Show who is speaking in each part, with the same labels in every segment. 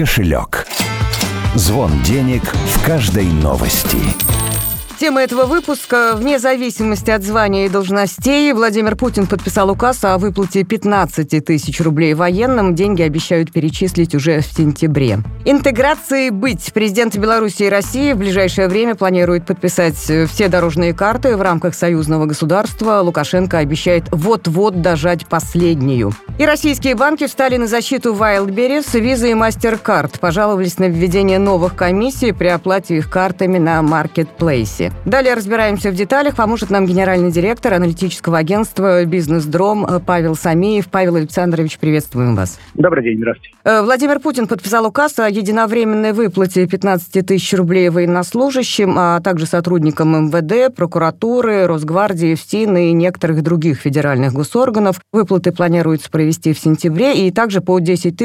Speaker 1: кошелек. Звон денег в каждой новости.
Speaker 2: Тема этого выпуска: вне зависимости от звания и должностей, Владимир Путин подписал указ о выплате 15 тысяч рублей военным. Деньги обещают перечислить уже в сентябре. Интеграцией быть. Президенты Беларуси и России в ближайшее время планируют подписать все дорожные карты в рамках союзного государства. Лукашенко обещает вот-вот дожать последнюю. И российские банки встали на защиту Wildberries, Visa и MasterCard. Пожаловались на введение новых комиссий при оплате их картами на маркетплейсе. Далее разбираемся в деталях. Поможет нам генеральный директор аналитического агентства «Бизнес-Дром» Павел Самеев. Павел Александрович, приветствуем вас.
Speaker 3: Добрый день, здравствуйте.
Speaker 2: Владимир Путин подписал указ о единовременной выплате 15 тысяч рублей военнослужащим, а также сотрудникам МВД, прокуратуры, Росгвардии, ФСИН и некоторых других федеральных госорганов. Выплаты планируется провести в сентябре, и также по 10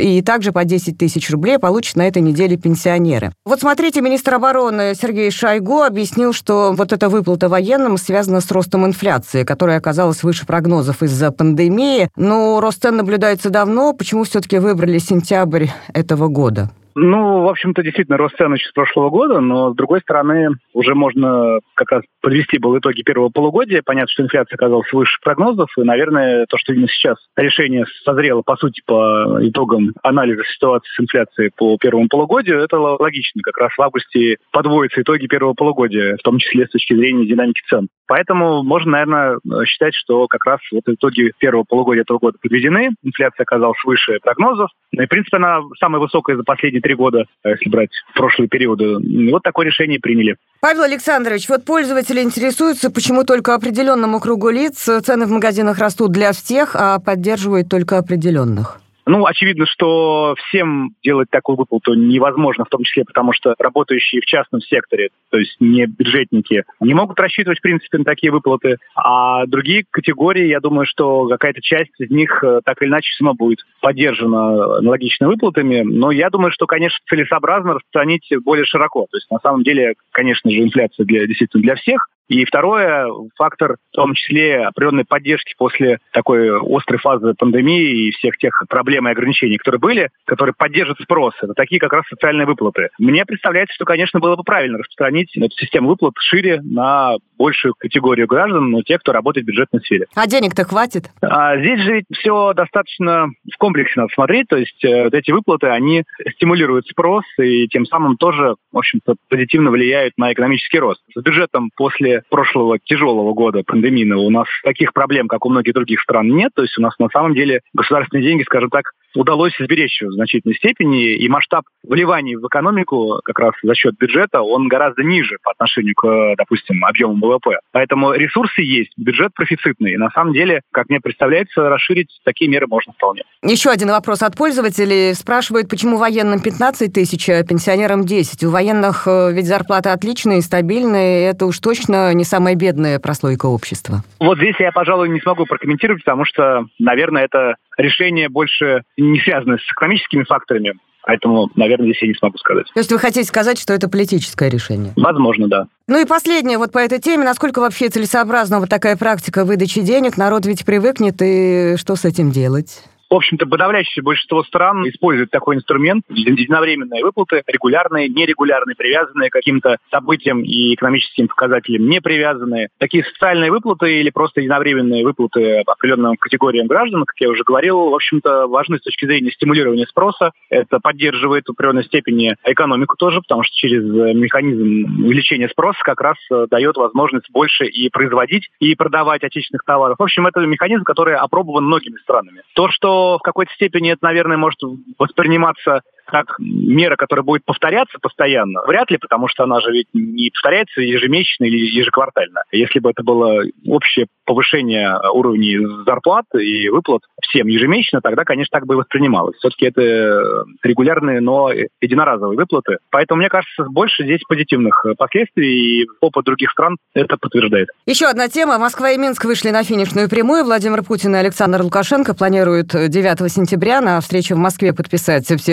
Speaker 2: тысяч рублей получат на этой неделе пенсионеры. Вот смотрите, министр обороны Сергей Шойгу объяснил, что вот эта выплата военным связана с ростом инфляции, которая оказалась выше прогнозов из-за пандемии. Но рост цен наблюдается давно. Почему все-таки выбрали сентябрь этого года?
Speaker 3: В общем-то, действительно, рост цен еще с прошлого года, но, с другой стороны, уже можно как раз подвести был итоги первого полугодия. Понятно, что инфляция оказалась выше прогнозов, и, наверное, то, что именно сейчас решение созрело, по сути, по итогам анализа ситуации с инфляцией по первому полугодию, это логично. Как раз в августе подводятся итоги первого полугодия, в том числе с точки зрения динамики цен. Поэтому можно, наверное, считать, что как раз вот итоги первого полугодия этого года подведены, инфляция оказалась выше прогнозов. И, в принципе, она самая высокая за последние 3 года, если брать прошлые периоды. И вот такое решение приняли.
Speaker 2: Павел Александрович, вот пользователи интересуются, почему только определенному кругу лиц цены в магазинах растут для всех, а поддерживают только определенных.
Speaker 3: Очевидно, что всем делать такую выплату невозможно, в том числе потому, что работающие в частном секторе, то есть не бюджетники, не могут рассчитывать, в принципе, на такие выплаты. А другие категории, я думаю, что какая-то часть из них так или иначе все равно будет поддержана аналогичными выплатами. Но я думаю, что, конечно, целесообразно распространить более широко. То есть, на самом деле, конечно же, инфляция действительно для всех. И второе, фактор, в том числе, определенной поддержки после такой острой фазы пандемии и всех тех проблем и ограничений, которые были, которые поддержат спрос. Это такие как раз социальные выплаты. Мне представляется, что, конечно, было бы правильно распространить эту систему выплат шире на большую категорию граждан, но те, кто работает в бюджетной сфере.
Speaker 2: А денег-то хватит?
Speaker 3: Здесь же ведь все достаточно в комплексе надо смотреть. То есть вот эти выплаты, они стимулируют спрос и тем самым тоже, в общем-то, позитивно влияют на экономический рост. С бюджетом после прошлого тяжелого года пандемийного у нас таких проблем, как у многих других стран, нет. То есть у нас на самом деле государственные деньги, скажем так, удалось сберечь в значительной степени, и масштаб вливаний в экономику как раз за счет бюджета, он гораздо ниже по отношению к, допустим, объему ВВП. Поэтому ресурсы есть, бюджет профицитный. И на самом деле, как мне представляется, расширить такие меры можно вполне.
Speaker 2: Еще один вопрос от пользователей. Спрашивают, почему военным 15 тысяч, а пенсионерам 10. У военных ведь зарплаты отличные, стабильные. Это уж точно не самая бедная прослойка общества.
Speaker 3: Вот здесь я, пожалуй, не смогу прокомментировать, потому что, наверное, это решение больше не связано с экономическими факторами. Поэтому, наверное, здесь я не смогу сказать.
Speaker 2: То есть вы хотите сказать, что это политическое решение?
Speaker 3: Возможно, да.
Speaker 2: И последнее вот по этой теме. Насколько вообще целесообразна вот такая практика выдачи денег? Народ ведь привыкнет, и что с этим делать?
Speaker 3: В общем-то, подавляющее большинство стран используют такой инструмент. Единовременные выплаты, регулярные, нерегулярные, привязанные к каким-то событиям и экономическим показателям, не привязанные. Такие социальные выплаты или просто единовременные выплаты определенным категориям граждан, как я уже говорил, в общем-то, важны с точки зрения стимулирования спроса. Это поддерживает в определенной степени экономику тоже, потому что через механизм увеличения спроса как раз дает возможность больше и производить, и продавать отечественных товаров. В общем, это механизм, который опробован многими странами. То, что в какой-то степени это, наверное, может восприниматься как мера, которая будет повторяться постоянно, вряд ли, потому что она же ведь не повторяется ежемесячно или ежеквартально. Если бы это было общее повышение уровней зарплат и выплат всем ежемесячно, тогда, конечно, так бы и воспринималось. Все-таки это регулярные, но единоразовые выплаты. Поэтому, мне кажется, больше здесь позитивных последствий, и опыт других стран это подтверждает.
Speaker 2: Еще одна тема. Москва и Минск вышли на финишную прямую. Владимир Путин и Александр Лукашенко планируют 9 сентября на встрече в Москве подписать все дорожные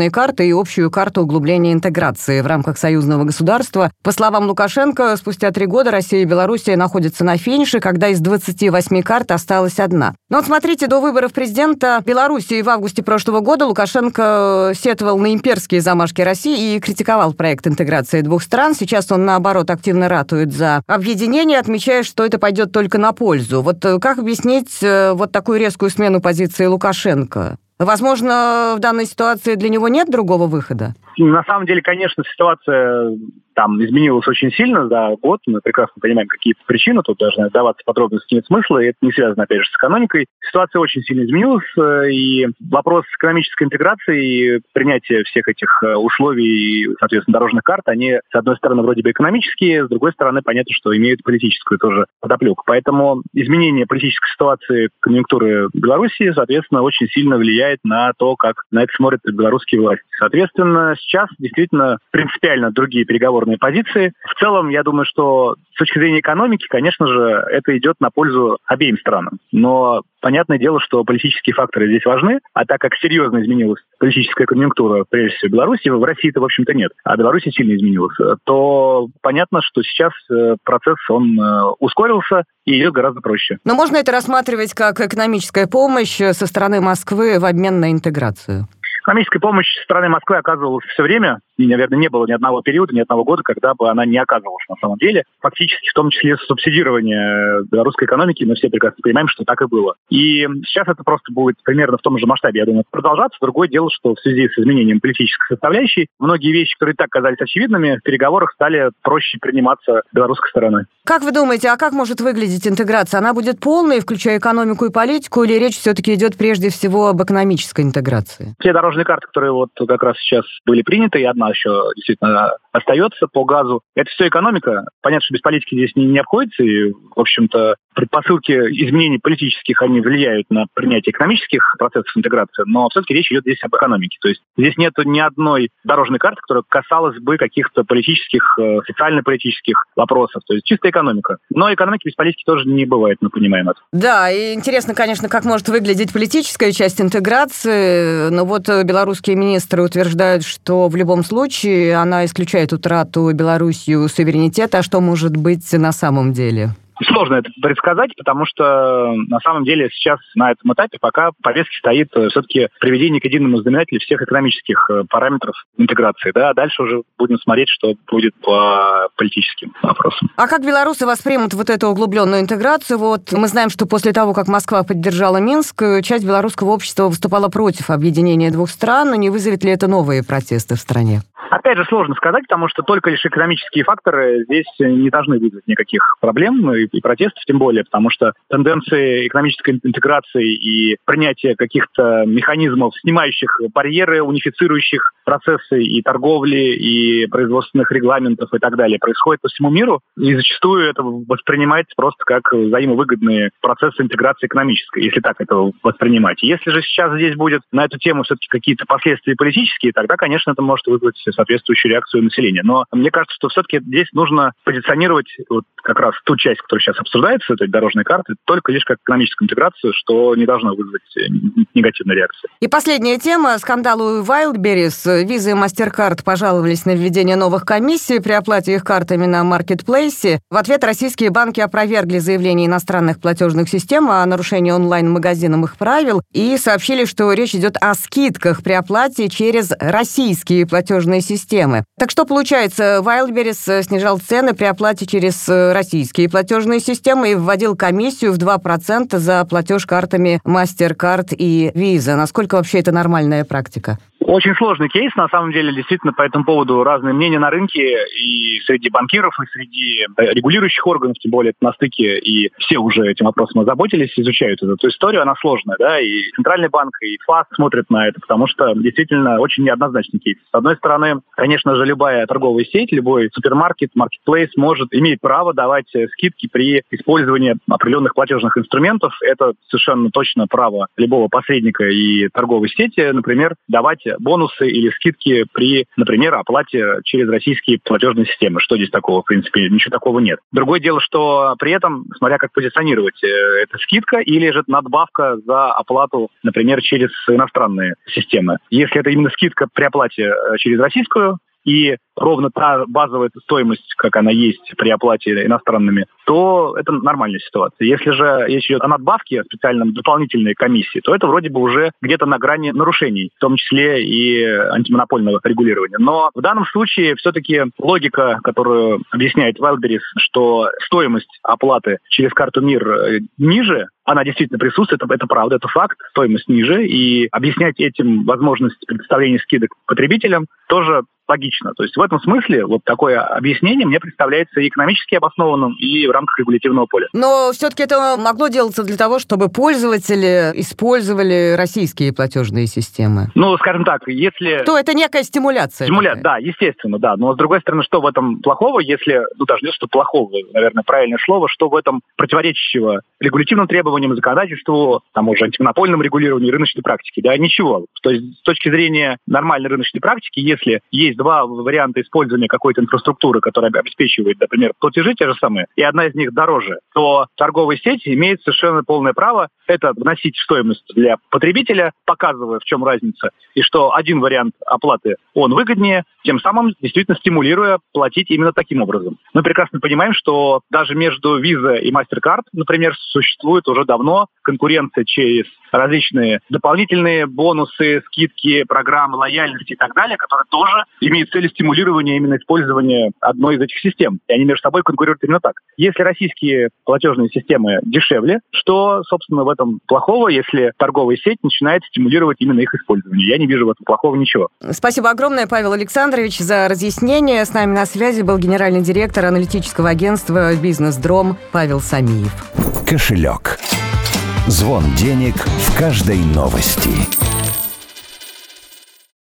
Speaker 2: платежные карты и общую карту углубления интеграции в рамках союзного государства. По словам Лукашенко, спустя 3 года Россия и Белоруссия находятся на финише, когда из 28 карт осталась одна. Но вот смотрите, до выборов президента Белоруссии в августе прошлого года Лукашенко сетовал на имперские замашки России и критиковал проект интеграции двух стран. Сейчас он, наоборот, активно ратует за объединение, отмечая, что это пойдет только на пользу. Вот как объяснить вот такую резкую смену позиции Лукашенко? Возможно, в данной ситуации для него нет другого выхода?
Speaker 3: На самом деле, конечно, ситуация там изменилась очень сильно за год. Мы прекрасно понимаем, какие причины. Тут даже вдаваться в подробности нет смысла. И это не связано, опять же, с экономикой. Ситуация очень сильно изменилась. И вопрос экономической интеграции и принятия всех этих условий и, соответственно, дорожных карт, они, с одной стороны, вроде бы экономические, с другой стороны, понятно, что имеют политическую тоже подоплеку. Поэтому изменение политической ситуации, конъюнктуры Беларуси, соответственно, очень сильно влияет на то, как на это смотрят белорусские власти. Соответственно, сейчас действительно принципиально другие переговорные позиции. В целом, я думаю, что с точки зрения экономики, конечно же, это идет на пользу обеим странам. Но понятное дело, что политические факторы здесь важны, а так как серьезно изменилась политическая конъюнктура, прежде всего, в Беларуси, в России-то, в общем-то, нет, а Беларусь сильно изменилась, то понятно, что сейчас процесс, он ускорился и идет гораздо проще.
Speaker 2: Но можно это рассматривать как экономическая помощь со стороны Москвы в обмен на интеграцию?
Speaker 3: Экономическая помощь со стороны Москвы оказывалась все время. И, наверное, не было ни одного периода, ни одного года, когда бы она не оказывалась на самом деле. Фактически, в том числе субсидирование белорусской экономики, мы все прекрасно понимаем, что так и было. И сейчас это просто будет примерно в том же масштабе, я думаю, продолжаться. Другое дело, что в связи с изменением политической составляющей, многие вещи, которые и так казались очевидными, в переговорах стали проще приниматься белорусской стороной.
Speaker 2: Как вы думаете, а как может выглядеть интеграция? Она будет полной, включая экономику и политику, или речь все-таки идет прежде всего об экономической интеграции?
Speaker 3: Все дорожные карты, которые вот как раз сейчас были приняты, и одна еще действительно остается по газу, это все экономика. Понятно, что без политики здесь не обходится, и, в общем-то, предпосылки изменений политических, они влияют на принятие экономических процессов интеграции, но все-таки речь идет здесь об экономике. То есть здесь нет ни одной дорожной карты, которая касалась бы каких-то политических, социально-политических вопросов. То есть чисто экономика. Но экономики без политики тоже не бывает, мы понимаем это.
Speaker 2: Да, и интересно, конечно, как может выглядеть политическая часть интеграции, но вот белорусские министры утверждают, что в любом случае она исключает утрату Белоруссию суверенитета, а что может быть на самом деле?
Speaker 3: Сложно это предсказать, потому что на самом деле сейчас на этом этапе пока в повестке стоит все-таки приведение к единому знаменателю всех экономических параметров интеграции. Да? Дальше уже будем смотреть, что будет по политическим вопросам.
Speaker 2: А как белорусы воспримут вот эту углубленную интеграцию? Вот мы знаем, что после того, как Москва поддержала Минск, часть белорусского общества выступала против объединения двух стран. Но не вызовет ли это новые протесты в стране?
Speaker 3: Опять же, сложно сказать, потому что только лишь экономические факторы здесь не должны вызвать никаких проблем и протестов, тем более, потому что тенденции экономической интеграции и принятия каких-то механизмов, снимающих барьеры, унифицирующих процессы и торговли, и производственных регламентов и так далее, происходит по всему миру, и зачастую это воспринимается просто как взаимовыгодные процессы интеграции экономической, если так это воспринимать. Если же сейчас здесь будет на эту тему все-таки какие-то последствия политические, тогда, конечно, это может вызвать соответствующую реакцию населения. Но мне кажется, что все-таки здесь нужно позиционировать вот как раз ту часть, которая сейчас обсуждается, этой дорожной карты, только лишь как экономическую интеграцию, что не должно вызвать негативной реакции.
Speaker 2: И последняя тема. Скандал у Wildberries. Visa и MasterCard пожаловались на введение новых комиссий при оплате их картами на маркетплейсе. В ответ российские банки опровергли заявление иностранных платежных систем о нарушении онлайн-магазином их правил и сообщили, что речь идет о скидках при оплате через российские платежные системы. Так что получается, Wildberries снижал цены при оплате через российские платежные системы и вводил комиссию в 2% за платеж картами MasterCard и Visa. Насколько вообще это нормальная практика?
Speaker 3: Очень сложный кейс, на самом деле, действительно, по этому поводу разные мнения на рынке и среди банкиров, и среди регулирующих органов, тем более это на стыке, и все уже этим вопросом озаботились, изучают эту историю, она сложная, да, и Центральный банк, и ФАС смотрят на это, потому что действительно очень неоднозначный кейс. С одной стороны, конечно же, любая торговая сеть, любой супермаркет, маркетплейс имеет право давать скидки при использовании определенных платежных инструментов. Это совершенно точно право любого посредника и торговой сети, например, давать бонусы или скидки при, например, оплате через российские платежные системы. Что здесь такого? В принципе, ничего такого нет. Другое дело, что при этом, смотря как позиционировать, это скидка или же надбавка за оплату, например, через иностранные системы. Если это именно скидка при оплате через российскую, и ровно та базовая стоимость, как она есть при оплате иностранными, то это нормальная ситуация. Если же речь идет о надбавке, специальном дополнительной комиссии, то это вроде бы уже где-то на грани нарушений, в том числе и антимонопольного регулирования. Но в данном случае все-таки логика, которую объясняет Wildberries, что стоимость оплаты через карту МИР ниже, она действительно присутствует, это правда, это факт, стоимость ниже, и объяснять этим возможность предоставления скидок потребителям тоже логично. То есть в этом смысле вот такое объяснение мне представляется и экономически обоснованным, и в рамках регулятивного поля.
Speaker 2: Но все-таки это могло делаться для того, чтобы пользователи использовали российские платежные системы.
Speaker 3: Ну, скажем так, если...
Speaker 2: То это некая стимуляция.
Speaker 3: Да, естественно, да. Но с другой стороны, что в этом плохого, если... даже не что плохого, наверное, правильное слово, что в этом противоречащего регулятивным требованиям, законодательству, тому же антимонопольному регулированию, рыночной практики? Да, ничего. То есть с точки зрения нормальной рыночной практики, если есть два варианта использования какой-то инфраструктуры, которая обеспечивает, например, платежи те же самые, и одна из них дороже, то торговая сеть имеет совершенно полное право это вносить в стоимость для потребителя, показывая, в чем разница, и что один вариант оплаты, он выгоднее, тем самым действительно стимулируя платить именно таким образом. Мы прекрасно понимаем, что даже между Visa и MasterCard, например, существует уже давно конкуренция через различные дополнительные бонусы, скидки, программы лояльности и так далее, которые тоже имеют цель стимулирования именно использования одной из этих систем. И они между собой конкурируют именно так. Если российские платежные системы дешевле, что, собственно, в этом плохого, если торговая сеть начинает стимулировать именно их использование? Я не вижу в этом плохого ничего.
Speaker 2: Спасибо огромное, Павел Александрович, за разъяснение. С нами на связи был генеральный директор аналитического агентства «Бизнес-Дром» Павел Самиев.
Speaker 1: Кошелек. Звон денег в каждой новости.